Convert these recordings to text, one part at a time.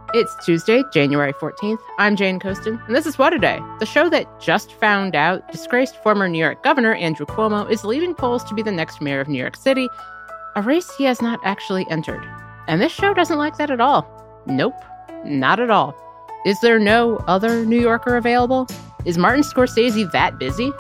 It's Tuesday, January 14th. I'm Jane Coaston, and this is What A Day, the show that just found out disgraced former New York Governor Andrew Cuomo is leaving polls to be the next mayor of New York City, a race he has not actually entered. And this show doesn't like that at all. Nope, not at all. Is there no other New Yorker available? Is Martin Scorsese that busy?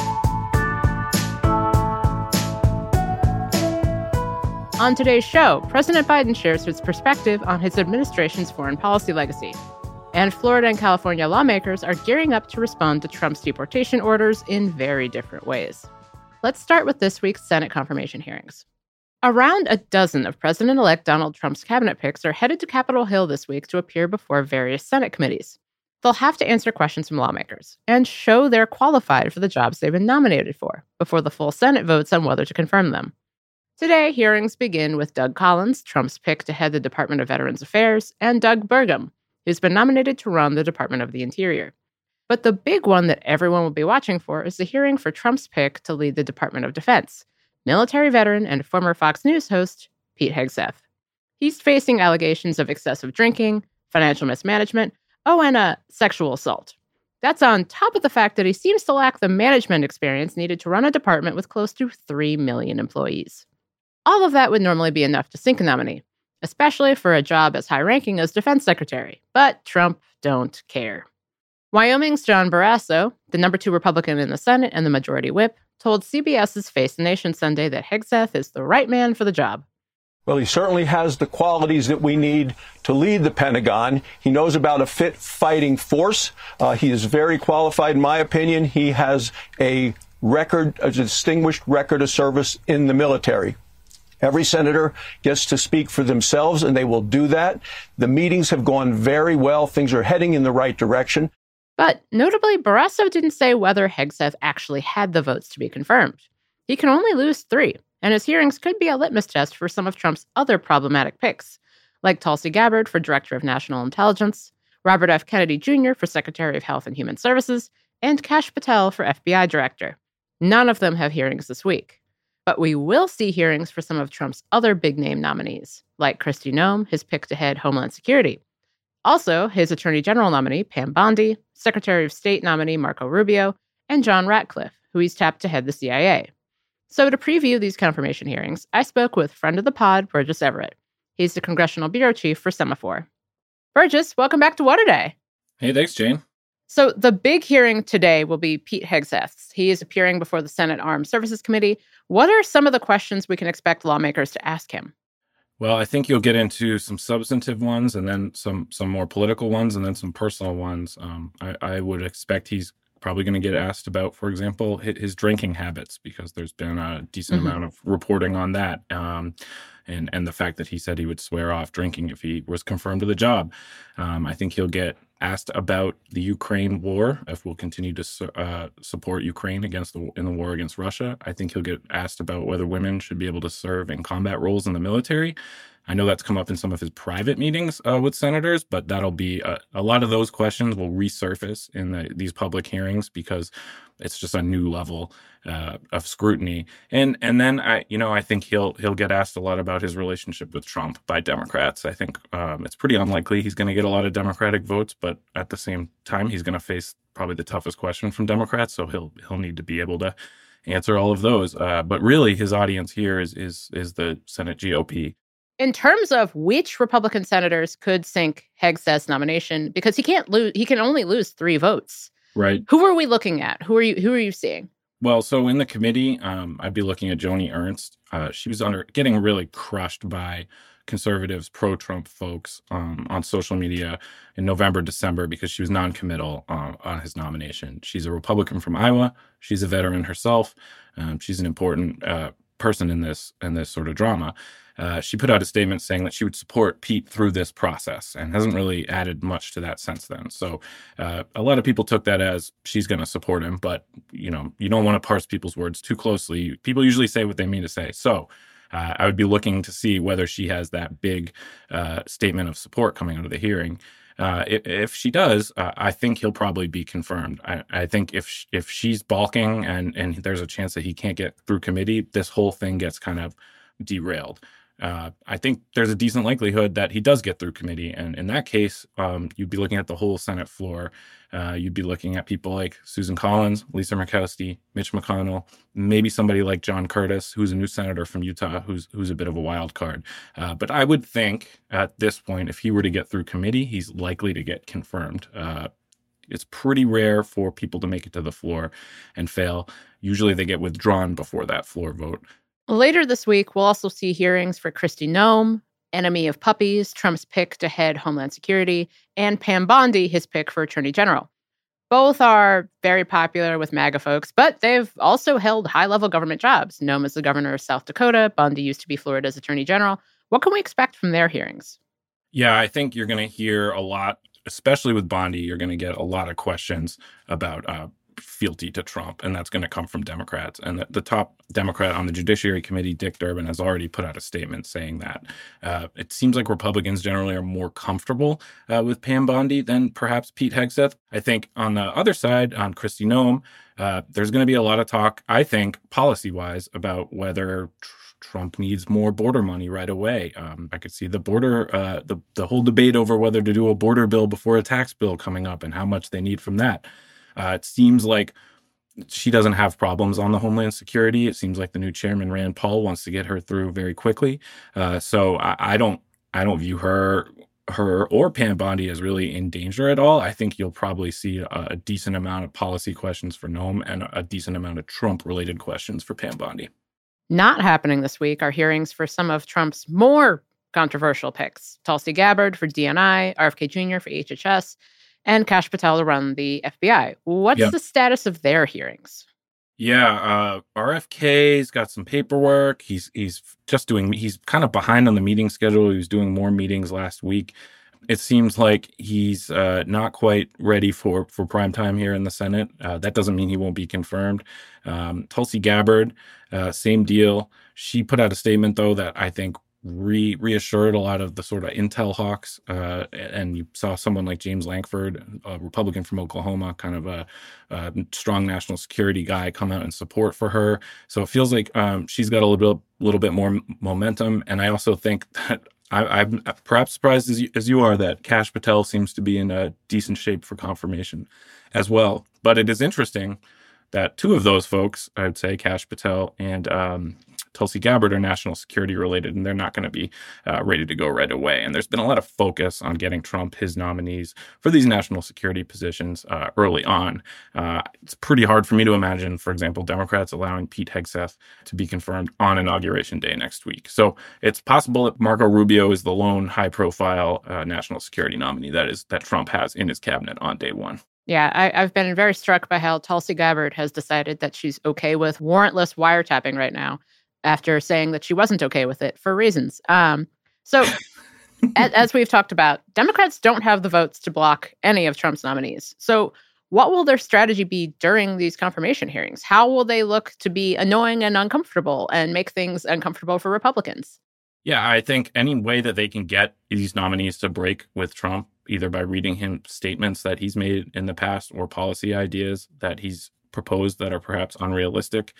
On today's show, President Biden shares his perspective on his administration's foreign policy legacy. And Florida and California lawmakers are gearing up to respond to Trump's deportation orders in very different ways. Let's start with this week's Senate confirmation hearings. Around a dozen of President-elect Donald Trump's cabinet picks are headed to Capitol Hill this week to appear before various Senate committees. They'll have to answer questions from lawmakers and show they're qualified for the jobs they've been nominated for before the full Senate votes on whether to confirm them. Today, hearings begin with Doug Collins, Trump's pick to head the Department of Veterans Affairs, and Doug Burgum, who's been nominated to run the Department of the Interior. But the big one that everyone will be watching for is the hearing for Trump's pick to lead the Department of Defense, military veteran and former Fox News host Pete Hegseth. He's facing allegations of excessive drinking, financial mismanagement, and sexual assault. That's on top of the fact that he seems to lack the management experience needed to run a department with close to 3 million employees. All of that would normally be enough to sink a nominee, especially for a job as high-ranking as defense secretary. But Trump don't care. Wyoming's John Barrasso, the number 2 Republican in the Senate and the majority whip, told CBS's Face the Nation Sunday that Hegseth is the right man for the job. Well, he certainly has the qualities that we need to lead the Pentagon. He knows about a fit fighting force. He is very qualified, in my opinion. He has a distinguished record of service in the military. Every senator gets to speak for themselves, and they will do that. The meetings have gone very well. Things are heading in the right direction. But notably, Barrasso didn't say whether Hegseth actually had the votes to be confirmed. He can only lose 3, and his hearings could be a litmus test for some of Trump's other problematic picks, like Tulsi Gabbard for Director of National Intelligence, Robert F. Kennedy Jr. for Secretary of Health and Human Services, and Kash Patel for FBI Director. None of them have hearings this week. But we will see hearings for some of Trump's other big-name nominees, like Kristi Noem, his pick to head Homeland Security. Also, his Attorney General nominee, Pam Bondi, Secretary of State nominee Marco Rubio, and John Ratcliffe, who he's tapped to head the CIA. So to preview these confirmation hearings, I spoke with friend of the pod, Burgess Everett. He's the Congressional Bureau Chief for Semafor. Burgess, welcome back to What A Day. Hey, thanks, Jane. So the big hearing today will be Pete Hegseth's. He is appearing before the Senate Armed Services Committee. What are some of the questions we can expect lawmakers to ask him? Well, I think you'll get into some substantive ones and then some more political ones and then some personal ones. I would expect he's probably going to get asked about, for example, his drinking habits, because there's been a decent amount of reporting on that. And the fact that he said he would swear off drinking if he was confirmed to the job. I think he'll get asked about the Ukraine war, if we'll continue to support Ukraine in the war against Russia. I think he'll get asked about whether women should be able to serve in combat roles in the military. I know that's come up in some of his private meetings with senators, but that'll be a lot of those questions will resurface in these public hearings because it's just a new level of scrutiny. And then I think he'll get asked a lot about his relationship with Trump by Democrats. I think it's pretty unlikely he's going to get a lot of Democratic votes, but at the same time, he's going to face probably the toughest question from Democrats, so he'll need to be able to answer all of those. But really, his audience here is the Senate GOP. In terms of which Republican senators could sink Hegseth's nomination, because he can only lose 3 votes. Right. Who are we looking at? Who are you seeing? Well, so in the committee, I'd be looking at Joni Ernst. She was getting really crushed by conservatives, pro-Trump folks on social media in November, December, because she was non-committal on his nomination. She's a Republican from Iowa. She's a veteran herself. She's an important person in this sort of drama. She put out a statement saying that she would support Pete through this process and hasn't really added much to that since then. So a lot of people took that as she's going to support him, but you don't want to parse people's words too closely. People usually say what they mean to say. So I would be looking to see whether she has that big statement of support coming out of the hearing. If she does, I think he'll probably be confirmed. I think if she's balking and there's a chance that he can't get through committee, this whole thing gets kind of derailed. I think there's a decent likelihood that he does get through committee. And in that case, you'd be looking at the whole Senate floor. You'd be looking at people like Susan Collins, Lisa Murkowski, Mitch McConnell, maybe somebody like John Curtis, who's a new senator from Utah, who's a bit of a wild card. But I would think at this point, if he were to get through committee, he's likely to get confirmed. It's pretty rare for people to make it to the floor and fail. Usually they get withdrawn before that floor vote. Later this week, we'll also see hearings for Kristi Noem, enemy of puppies, Trump's pick to head Homeland Security, and Pam Bondi, his pick for Attorney General. Both are very popular with MAGA folks, but they've also held high-level government jobs. Noem is the governor of South Dakota. Bondi used to be Florida's Attorney General. What can we expect from their hearings? Yeah, I think you're going to hear a lot, especially with Bondi. You're going to get a lot of questions about fealty to Trump, and that's going to come from Democrats. And the top Democrat on the Judiciary Committee, Dick Durbin, has already put out a statement saying that it seems like Republicans generally are more comfortable with Pam Bondi than perhaps Pete Hegseth. I think on the other side, on Kristi Noem, there's going to be a lot of talk, I think, policy-wise, about whether Trump needs more border money right away. I could see the border, the whole debate over whether to do a border bill before a tax bill coming up and how much they need from that. It seems like she doesn't have problems on the Homeland Security. It seems like the new chairman, Rand Paul, wants to get her through very quickly. So I don't view her or Pam Bondi as really in danger at all. I think you'll probably see a decent amount of policy questions for Noem and a decent amount of Trump-related questions for Pam Bondi. Not happening this week are hearings for some of Trump's more controversial picks. Tulsi Gabbard for DNI, RFK Jr. for HHS, and Kash Patel to run the FBI. What's the status of their hearings? Yeah, RFK's got some paperwork. He's kind of behind on the meeting schedule. He was doing more meetings last week. It seems like he's not quite ready for prime time here in the Senate. That doesn't mean he won't be confirmed. Tulsi Gabbard, same deal. She put out a statement, though, that I think reassured a lot of the sort of intel hawks. And you saw someone like James Lankford, a Republican from Oklahoma, kind of a strong national security guy, come out in support for her. So it feels like she's got a little bit more momentum. And I also think that I'm perhaps surprised as you are that Kash Patel seems to be in a decent shape for confirmation as well. But it is interesting that two of those folks, I would say Kash Patel and Tulsi Gabbard, are national security related, and they're not going to be ready to go right away. And there's been a lot of focus on getting Trump his nominees for these national security positions early on. It's pretty hard for me to imagine, for example, Democrats allowing Pete Hegseth to be confirmed on Inauguration Day next week. So it's possible that Marco Rubio is the lone high-profile national security nominee that Trump has in his cabinet on day one. Yeah, I've been very struck by how Tulsi Gabbard has decided that she's okay with warrantless wiretapping right now, after saying that she wasn't okay with it for reasons. So, as we've talked about, Democrats don't have the votes to block any of Trump's nominees. So what will their strategy be during these confirmation hearings? How will they look to be annoying and uncomfortable and make things uncomfortable for Republicans? Yeah, I think any way that they can get these nominees to break with Trump, either by reading him statements that he's made in the past or policy ideas that he's proposed that are perhaps unrealistic.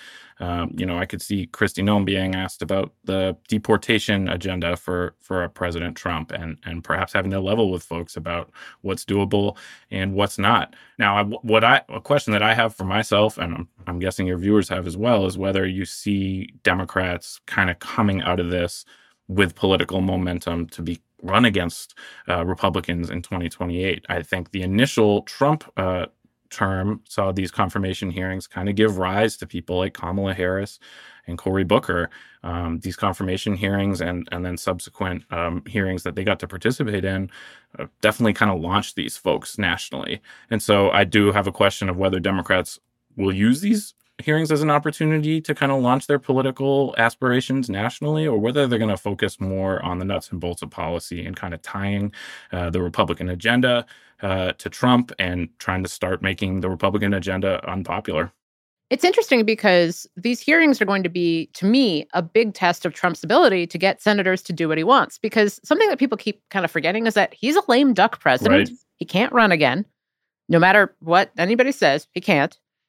I could see Kristi Noem being asked about the deportation agenda for President Trump and perhaps having to level with folks about what's doable and what's not. Now, a question that I have for myself, and I'm guessing your viewers have as well, is whether you see Democrats kind of coming out of this with political momentum to be run against Republicans in 2028. I think the initial Trump term saw these confirmation hearings kind of give rise to people like Kamala Harris and Cory Booker. These confirmation hearings and then subsequent hearings that they got to participate in definitely kind of launched these folks nationally. And so I do have a question of whether Democrats will use these hearings as an opportunity to kind of launch their political aspirations nationally, or whether they're going to focus more on the nuts and bolts of policy and kind of tying the Republican agenda to Trump and trying to start making the Republican agenda unpopular. It's interesting because these hearings are going to be, to me, a big test of Trump's ability to get senators to do what he wants. Because something that people keep kind of forgetting is that he's a lame duck president. Right. He can't run again. No matter what anybody says, he can't.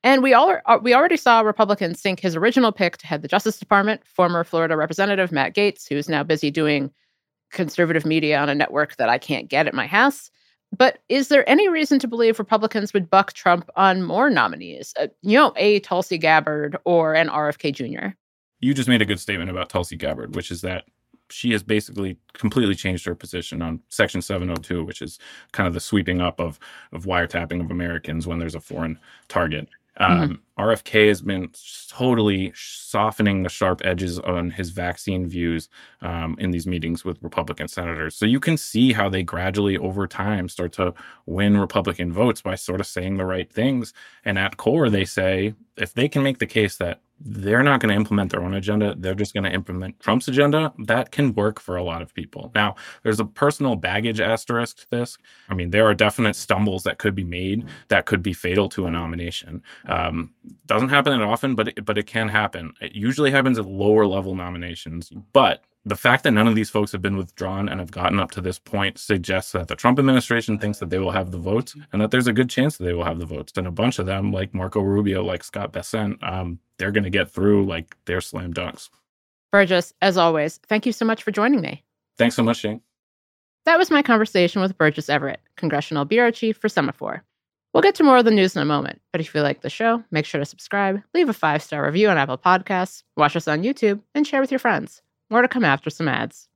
And we already saw Republicans sink his original pick to head the Justice Department, former Florida Representative Matt Gaetz, who's now busy doing conservative media on a network that I can't get at my house. But is there any reason to believe Republicans would buck Trump on more nominees? A Tulsi Gabbard or an RFK Jr.? You just made a good statement about Tulsi Gabbard, which is that she has basically completely changed her position on Section 702, which is kind of the sweeping up of wiretapping of Americans when there's a foreign target. RFK has been totally softening the sharp edges on his vaccine views in these meetings with Republican senators. So you can see how they gradually over time start to win Republican votes by sort of saying the right things. And at core, they say if they can make the case that they're not going to implement their own agenda, they're just going to implement Trump's agenda, that can work for a lot of people. Now, there's a personal baggage asterisk to this. I mean, there are definite stumbles that could be made that could be fatal to a nomination. Doesn't happen that often, but it can happen. It usually happens at lower level nominations. But the fact that none of these folks have been withdrawn and have gotten up to this point suggests that the Trump administration thinks that they will have the votes and that there's a good chance that they will have the votes. And a bunch of them, like Marco Rubio, like Scott Bessent, they're going to get through like they're slam dunks. Burgess, as always, thank you so much for joining me. Thanks so much, Shane. That was my conversation with Burgess Everett, Congressional Bureau Chief for Semafor. We'll get to more of the news in a moment, but if you like the show, make sure to subscribe, leave a 5-star review on Apple Podcasts, watch us on YouTube, and share with your friends. More to come after some ads.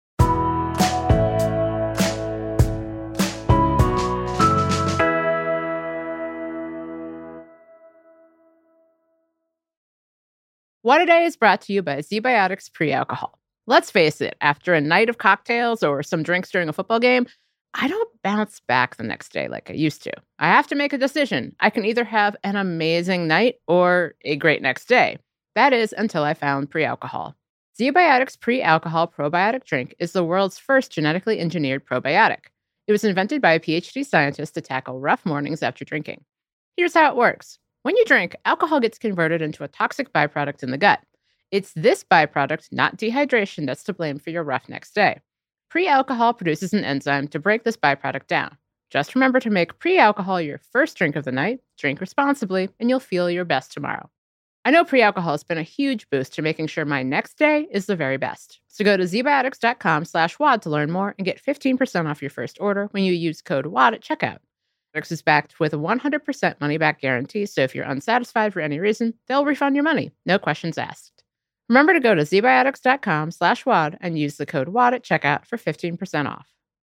What A Day is brought to you by ZBiotics Pre-Alcohol. Let's face it, after a night of cocktails or some drinks during a football game, I don't bounce back the next day like I used to. I have to make a decision. I can either have an amazing night or a great next day. That is until I found Pre-Alcohol. ZBiotics Pre-Alcohol Probiotic Drink is the world's first genetically engineered probiotic. It was invented by a PhD scientist to tackle rough mornings after drinking. Here's how it works. When you drink, alcohol gets converted into a toxic byproduct in the gut. It's this byproduct, not dehydration, that's to blame for your rough next day. Pre-alcohol produces an enzyme to break this byproduct down. Just remember to make pre-alcohol your first drink of the night, drink responsibly, and you'll feel your best tomorrow. I know pre-alcohol has been a huge boost to making sure my next day is the very best. So go to zbiotics.com/WAD to learn more and get 15% off your first order when you use code WAD at checkout. ZBiotics is backed with a 100% money-back guarantee, so if you're unsatisfied for any reason, they'll refund your money. No questions asked. Remember to go to zbiotics.com/WAD and use the code WAD at checkout for 15% off.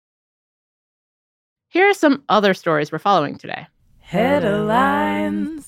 Here are some other stories we're following today. Headlines.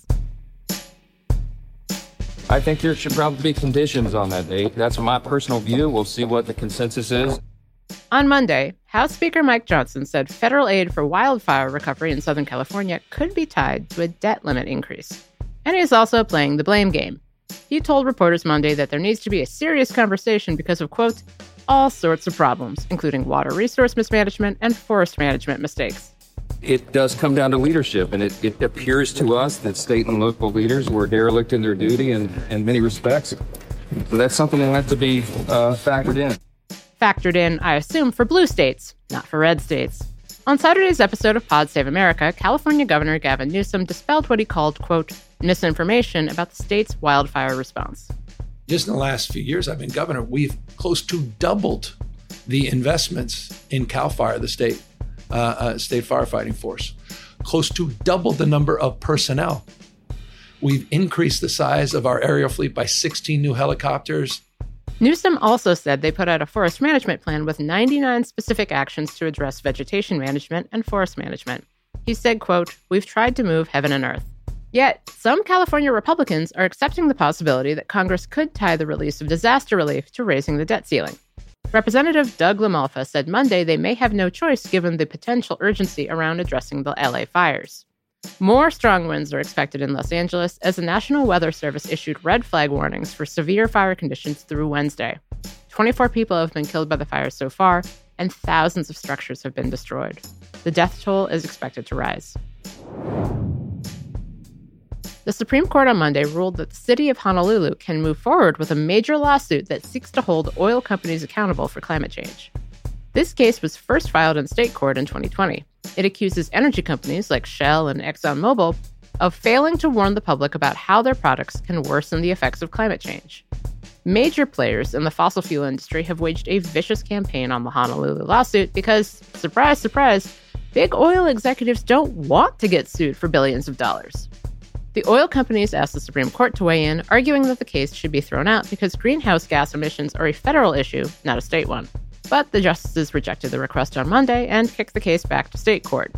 I think there should probably be conditions on that date. That's my personal view. We'll see what the consensus is. On Monday, House Speaker Mike Johnson said federal aid for wildfire recovery in Southern California could be tied to a debt limit increase. And he's also playing the blame game. He told reporters Monday that there needs to be a serious conversation because of, quote, all sorts of problems, including water resource mismanagement and forest management mistakes. It does come down to leadership, and it appears to us that state and local leaders were derelict in their duty in many respects. So that's something that has to be factored in. Factored in, I assume, for blue states, not for red states. On Saturday's episode of Pod Save America, California Governor Gavin Newsom dispelled what he called, quote, misinformation about the state's wildfire response. Just in the last few years I've been governor, we've close to doubled the investments in CAL FIRE, the state firefighting force. Close to double the number of personnel. We've increased the size of our aerial fleet by 16 new helicopters. Newsom also said they put out a forest management plan with 99 specific actions to address vegetation management and forest management. He said, quote, we've tried to move heaven and earth. Yet, some California Republicans are accepting the possibility that Congress could tie the release of disaster relief to raising the debt ceiling. Representative Doug LaMalfa said Monday they may have no choice given the potential urgency around addressing the LA fires. More strong winds are expected in Los Angeles as the National Weather Service issued red flag warnings for severe fire conditions through Wednesday. 24 people have been killed by the fires so far, and thousands of structures have been destroyed. The death toll is expected to rise. The Supreme Court on Monday ruled that the city of Honolulu can move forward with a major lawsuit that seeks to hold oil companies accountable for climate change. This case was first filed in state court in 2020. It accuses energy companies like Shell and ExxonMobil of failing to warn the public about how their products can worsen the effects of climate change. Major players in the fossil fuel industry have waged a vicious campaign on the Honolulu lawsuit because, surprise, surprise, big oil executives don't want to get sued for billions of dollars. The oil companies asked the Supreme Court to weigh in, arguing that the case should be thrown out because greenhouse gas emissions are a federal issue, not a state one. But the justices rejected the request on Monday and kicked the case back to state court.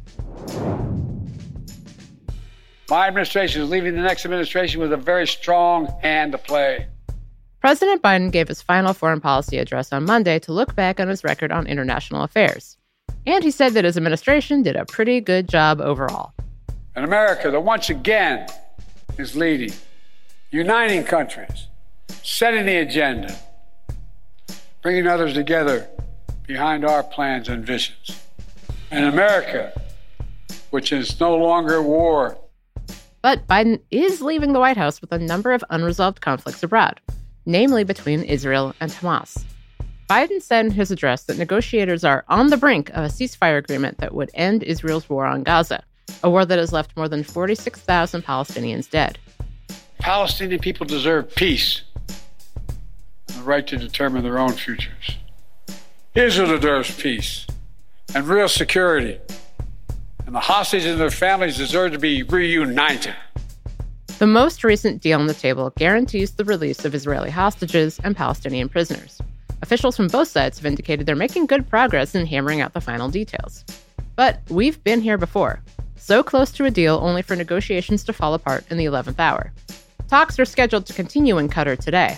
My administration is leaving the next administration with a very strong hand to play. President Biden gave his final foreign policy address on Monday to look back on his record on international affairs. And he said that his administration did a pretty good job overall. An America that once again is leading, uniting countries, setting the agenda, bringing others together behind our plans and visions. An America which is no longer at war. But Biden is leaving the White House with a number of unresolved conflicts abroad, namely between Israel and Hamas. Biden said in his address that negotiators are on the brink of a ceasefire agreement that would end Israel's war on Gaza, a war that has left more than 46,000 Palestinians dead. Palestinian people deserve peace and the right to determine their own futures. Israel deserves peace and real security, and the hostages and their families deserve to be reunited. The most recent deal on the table guarantees the release of Israeli hostages and Palestinian prisoners. Officials from both sides have indicated they're making good progress in hammering out the final details. But we've been here before. So close to a deal only for negotiations to fall apart in the 11th hour. Talks are scheduled to continue in Qatar today.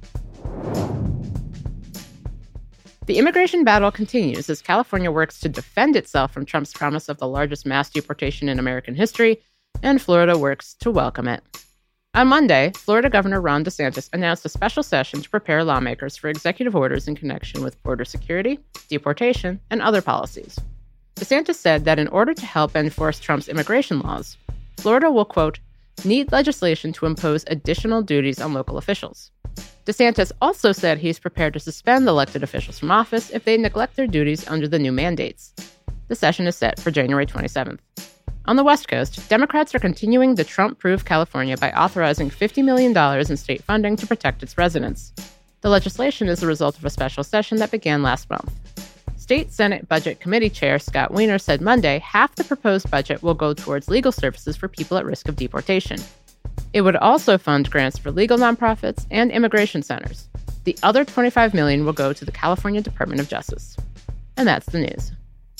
The immigration battle continues as California works to defend itself from Trump's promise of the largest mass deportation in American history, and Florida works to welcome it. On Monday, Florida Governor Ron DeSantis announced a special session to prepare lawmakers for executive orders in connection with border security, deportation, and other policies. DeSantis said that in order to help enforce Trump's immigration laws, Florida will, quote, need legislation to impose additional duties on local officials. DeSantis also said he's prepared to suspend elected officials from office if they neglect their duties under the new mandates. The session is set for January 27th. On the West Coast, Democrats are continuing the Trump-proof California by authorizing $50 million in state funding to protect its residents. The legislation is the result of a special session that began last month. State Senate Budget Committee Chair Scott Wiener said Monday half the proposed budget will go towards legal services for people at risk of deportation. It would also fund grants for legal nonprofits and immigration centers. The other $25 million will go to the California Department of Justice. And that's the news.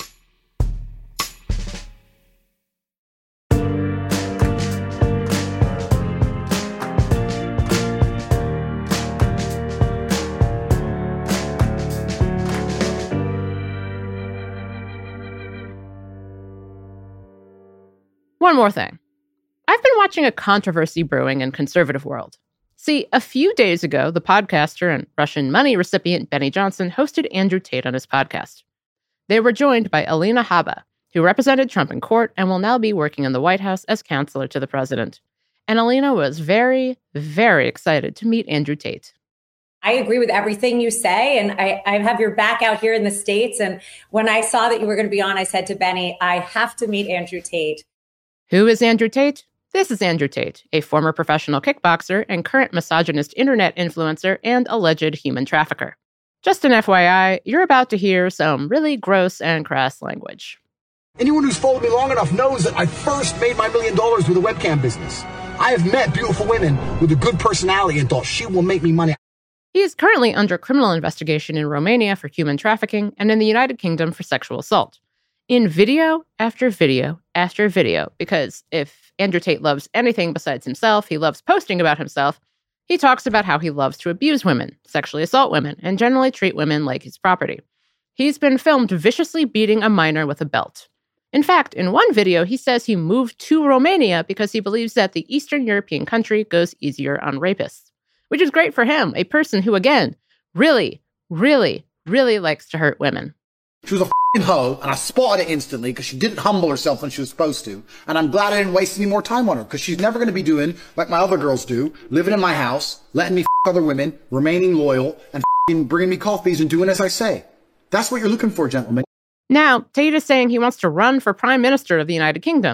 One more thing. I've been watching a controversy brewing in conservative world. See, a few days ago, the podcaster and Russian money recipient Benny Johnson hosted Andrew Tate on his podcast. They were joined by Alina Habba, who represented Trump in court and will now be working in the White House as counselor to the president. And Alina was very, very excited to meet Andrew Tate. I agree with everything you say, and I have your back out here in the States. And when I saw that you were going to be on, I said to Benny, I have to meet Andrew Tate. Who is Andrew Tate? This is Andrew Tate, a former professional kickboxer and current misogynist internet influencer and alleged human trafficker. Just an FYI, you're about to hear some really gross and crass language. Anyone who's followed me long enough knows that I first made my $1 million with a webcam business. I have met beautiful women with a good personality and thought she will make me money. He is currently under criminal investigation in Romania for human trafficking and in the United Kingdom for sexual assault. In video after video after video, because if Andrew Tate loves anything besides himself, he loves posting about himself, he talks about how he loves to abuse women, sexually assault women, and generally treat women like his property. He's been filmed viciously beating a minor with a belt. In fact, in one video, he says he moved to Romania because he believes that the Eastern European country goes easier on rapists, which is great for him, a person who, again, really, really, really likes to hurt women. She was a f***ing hoe, and I spotted it instantly because she didn't humble herself when she was supposed to. And I'm glad I didn't waste any more time on her because she's never going to be doing like my other girls do, living in my house, letting me f*** other women, remaining loyal, and f***ing bringing me coffees and doing as I say. That's what you're looking for, gentlemen. Now, Tate is saying he wants to run for Prime Minister of the United Kingdom,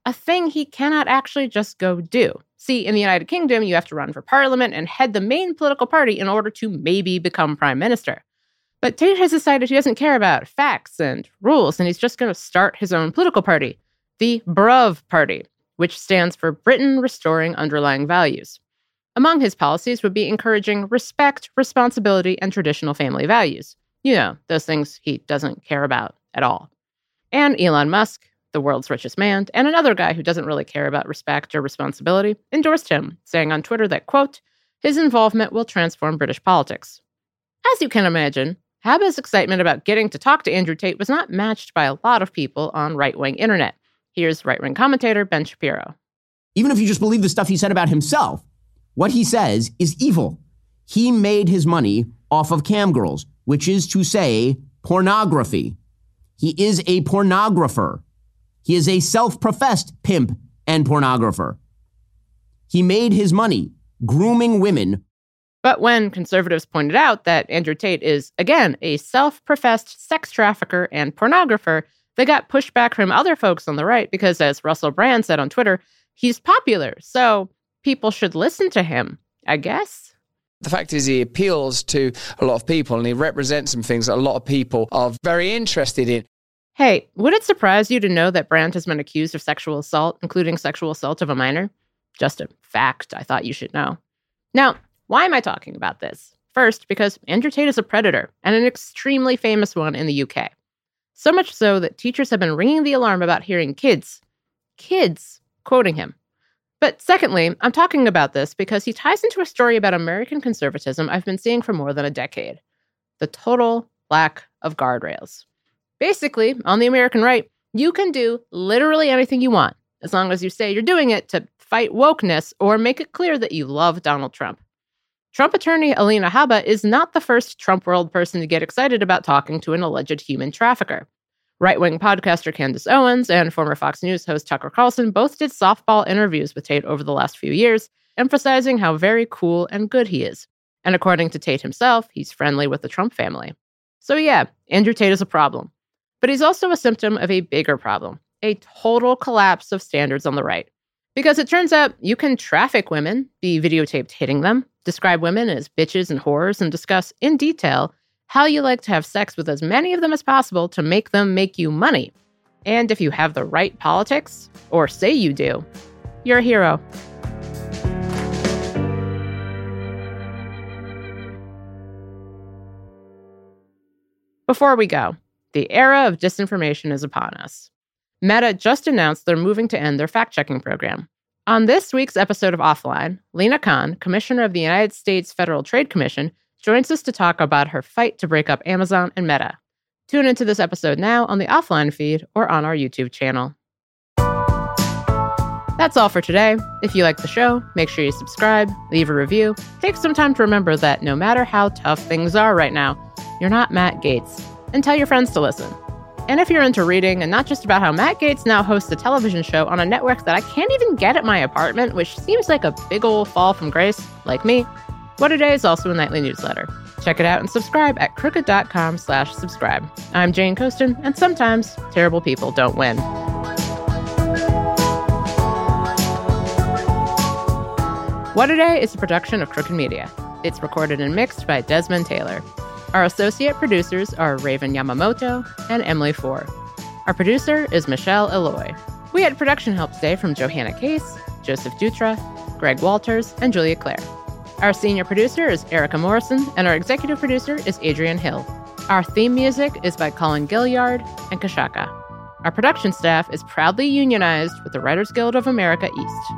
a thing he cannot actually just go do. See, in the United Kingdom, you have to run for parliament and head the main political party in order to maybe become prime minister. But Tate has decided he doesn't care about facts and rules, and he's just going to start his own political party, the BRUV Party, which stands for Britain Restoring Underlying Values. Among his policies would be encouraging respect, responsibility, and traditional family values. You know, those things he doesn't care about at all. And Elon Musk, the world's richest man, and another guy who doesn't really care about respect or responsibility, endorsed him, saying on Twitter that, quote, his involvement will transform British politics. As you can imagine, Haba's excitement about getting to talk to Andrew Tate was not matched by a lot of people on right-wing internet. Here's right-wing commentator Ben Shapiro. Even if you just believe the stuff he said about himself, what he says is evil. He made his money off of cam girls, which is to say pornography. He is a pornographer. He is a self-professed pimp and pornographer. He made his money grooming women. But when conservatives pointed out that Andrew Tate is, again, a self-professed sex trafficker and pornographer, they got pushed back from other folks on the right because, as Russell Brand said on Twitter, he's popular, so people should listen to him, I guess. The fact is he appeals to a lot of people and he represents some things that a lot of people are very interested in. Hey, would it surprise you to know that Brand has been accused of sexual assault, including sexual assault of a minor? Just a fact I thought you should know. Now, why am I talking about this? First, because Andrew Tate is a predator, and an extremely famous one in the UK. So much so that teachers have been ringing the alarm about hearing kids quoting him. But secondly, I'm talking about this because he ties into a story about American conservatism I've been seeing for more than a decade. The total lack of guardrails. Basically, on the American right, you can do literally anything you want, as long as you say you're doing it to fight wokeness or make it clear that you love Donald Trump. Trump attorney Alina Habba is not the first Trump world person to get excited about talking to an alleged human trafficker. Right-wing podcaster Candace Owens and former Fox News host Tucker Carlson both did softball interviews with Tate over the last few years, emphasizing how very cool and good he is. And according to Tate himself, he's friendly with the Trump family. So yeah, Andrew Tate is a problem. But he's also a symptom of a bigger problem, a total collapse of standards on the right. Because it turns out you can traffic women, be videotaped hitting them, describe women as bitches and whores, and discuss in detail how you like to have sex with as many of them as possible to make them make you money. And if you have the right politics, or say you do, you're a hero. Before we go, the era of disinformation is upon us. Meta just announced they're moving to end their fact-checking program. On this week's episode of Offline, Lina Khan, Commissioner of the United States Federal Trade Commission, joins us to talk about her fight to break up Amazon and Meta. Tune into this episode now on the Offline feed or on our YouTube channel. That's all for today. If you like the show, make sure you subscribe, leave a review. Take some time to remember that no matter how tough things are right now, you're not Matt Gaetz. And tell your friends to listen. And if you're into reading, and not just about how Matt Gaetz now hosts a television show on a network that I can't even get at my apartment, which seems like a big ol' fall from grace, like me, What A Day is also a nightly newsletter. Check it out and subscribe at crooked.com/subscribe. I'm Jane Coaston, and sometimes terrible people don't win. What A Day is a production of Crooked Media. It's recorded and mixed by Desmond Taylor. Our associate producers are Raven Yamamoto and Emily Ford. Our producer is Michelle Eloy. We had production help today from Johanna Case, Joseph Dutra, Greg Walters, and Julia Clare. Our senior producer is Erica Morrison, and our executive producer is Adrian Hill. Our theme music is by Colin Gilliard and Kashaka. Our production staff is proudly unionized with the Writers Guild of America East.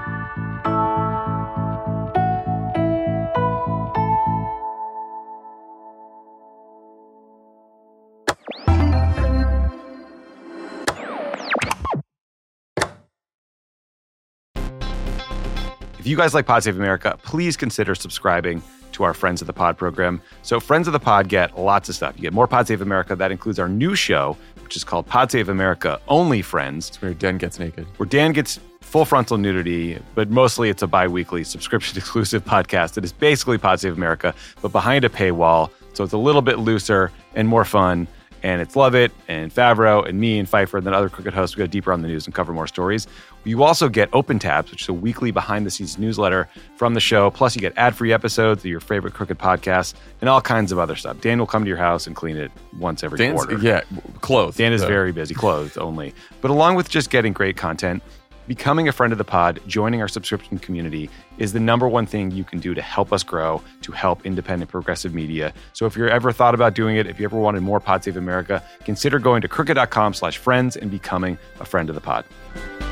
If you guys like Pod Save America, please consider subscribing to our Friends of the Pod program. So Friends of the Pod get lots of stuff. You get more Pod Save America. That includes our new show, which is called Pod Save America Only Friends. It's where Dan gets naked. Where Dan gets full frontal nudity, but mostly it's a bi-weekly subscription-exclusive podcast that is basically Pod Save America, but behind a paywall. So it's a little bit looser and more fun. And it's Lovett and Favreau and me and Pfeiffer and then other Crooked hosts. We go deeper on the news and cover more stories. You also get Open Tabs, which is a weekly behind-the-scenes newsletter from the show. Plus, you get ad-free episodes of your favorite Crooked podcasts and all kinds of other stuff. Dan will come to your house and clean it once every quarter. Yeah, clothes. Dan is very busy, clothes only. But along with just getting great content, becoming a friend of the pod, joining our subscription community is the number one thing you can do to help us grow, to help independent progressive media. So if you're ever thought about doing it, if you ever wanted more Pod Save America, consider going to crooked.com/friends and becoming a friend of the pod.